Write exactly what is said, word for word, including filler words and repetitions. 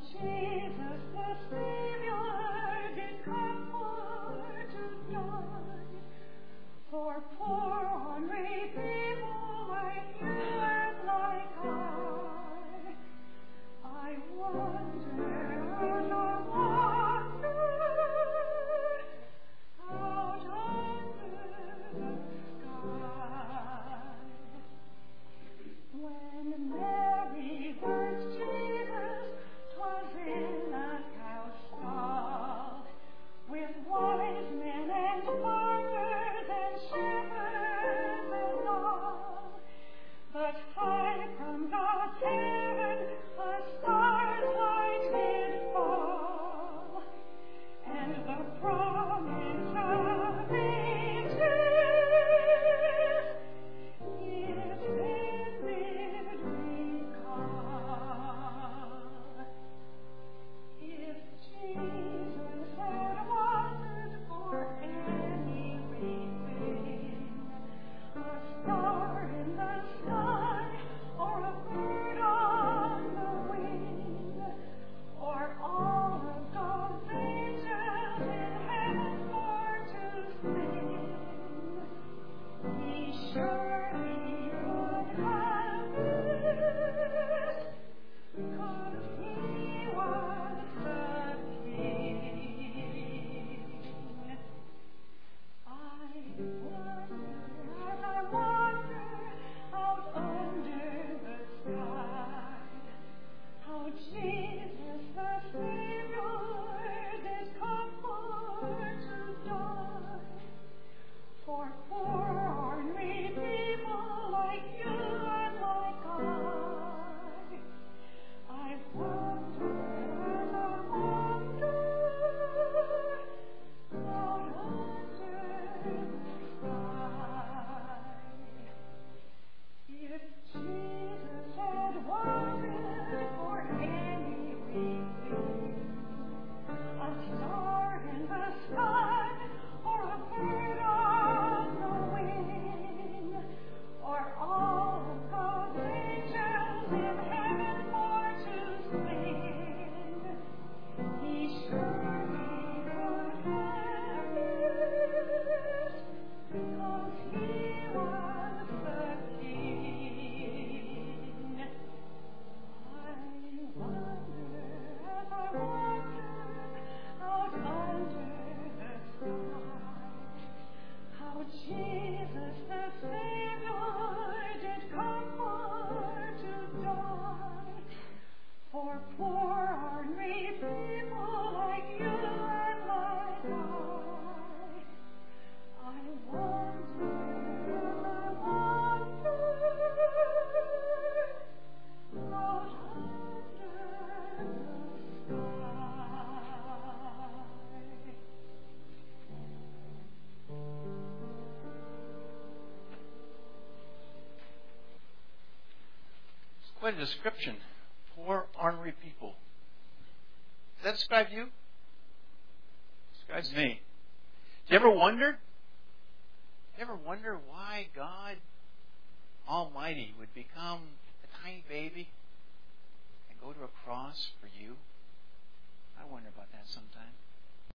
Jesus the Savior did come for to die for poor ornery people like you and like I. I wonder and I wonder out under the sky. When Mary birthed Jesus, 'twas in a cow stall, with wise men and farmers and shepherds and all. But high from God's heaven a star's light did fall, and the promise of ages it then did recall. If Jesus had wandered for any reason, a star in the sky, or a bird on the wing, or all of God's angels in heaven for to sing, he surely could have wished, 'cause he was the King. I wonder, as I wander out under the sky, how Jesus the Savior did come for to die for poor ornery people like you and like I. I wonder and I wonder out under the sky. If Jesus had wandered for any reason, a star in the sky, or a bird on the wing, or all of God's angels in heaven for to sing, he surely could have wished, 'cause he was the King. I wonder as I wander out under the sky, how Jesus the Savior did come for to die for poor ornery people like you and like I. I wonder and I wonder out under the sky. It's quite a description. Poor, ornery people. Does that describe you? Describes me. Do you ever wonder? Do you ever wonder why God Almighty would become a tiny baby and go to a cross for you?